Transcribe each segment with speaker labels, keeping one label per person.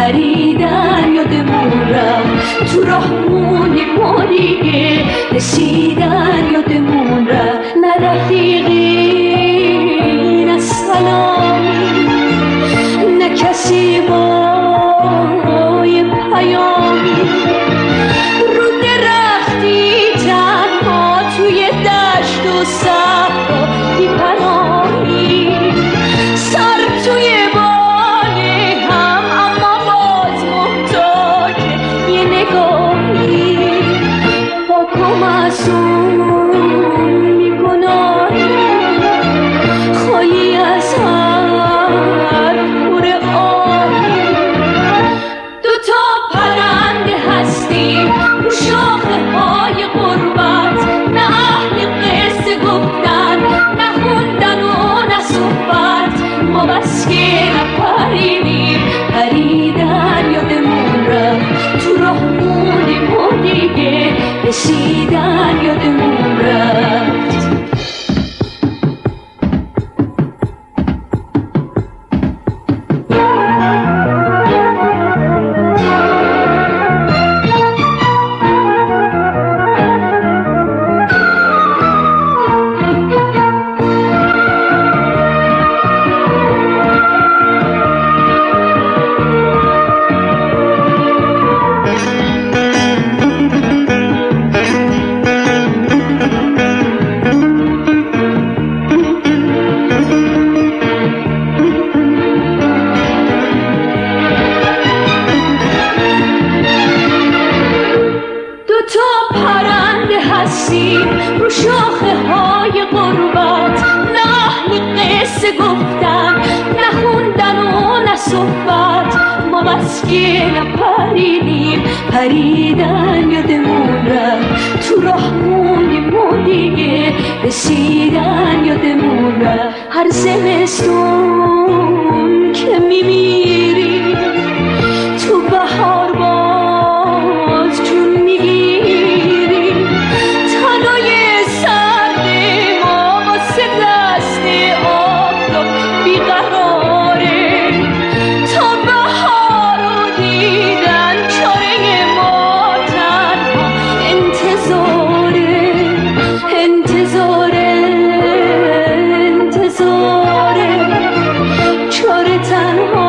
Speaker 1: پریدن یادمون رفت، تو راه موندیم ما دیگه، رسیدن یادمون رفت. نه رفیقی نه سلامی، نه کسی با یه پیامی، رو درختی تنها توی دشت و صحرا بی پناهی، سر توی بالای هم اما باز محتاج یه نگاهی. پاک و معصومی گناهی، خواهی از هر خور آهی. دوتا پرنده هستیم رو شاخه های غربت، نه اهل قصه گفتن نه خوندن و نه صحبت. ما بس که نپریدیم، پریدن یادمون رفت، تو راه موندیم و دیگه، رسیدن یادمون رفت. رو شاخه های غربت، نه اهل قصه گفتن نه خوندن و نه صحبت. ما بس که نپریدیم، پریدن یادمون رفت، تو راه موندیم و دیگه، رسیدن یادمون رفت. هر زمستون که میمیری، تو بهار باز جون میگیری، تنای سرد ما واسه دست آفتاب بیقراره. تا بهار رو دیدن چاره ما تنها انتظاره، انتظاره، انتظاره، چاره تنها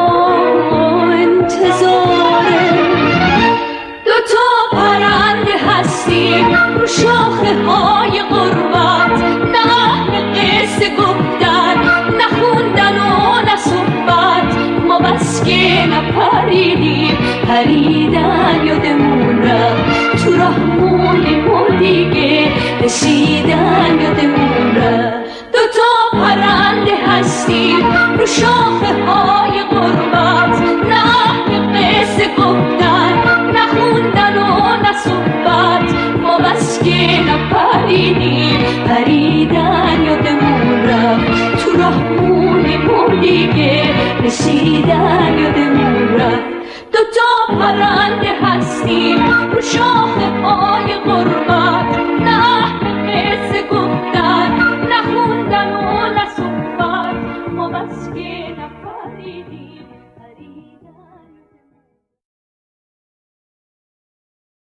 Speaker 1: انتظاره. دوتا پرنده هستیم رو شاخه های غربت، نه اهل قصه گفتن نه خوندن و نه صحبت. ما بس که نپریدیم، پریدن یادمون رفت، تو راه موندیم و دیگه، رسیدن یادمون رفت. دوتا پرنده هستیم رو شاخه های غربت، نه اهل قصه گفتن نه خوندن و نه صحبت. ما بس که نپریدیم، پریدن یادمون رفت، تو راه موندیم و دیگه، رسیدن یادمون رفت. دوتا پرنده هستیم رو شاخه های غربت،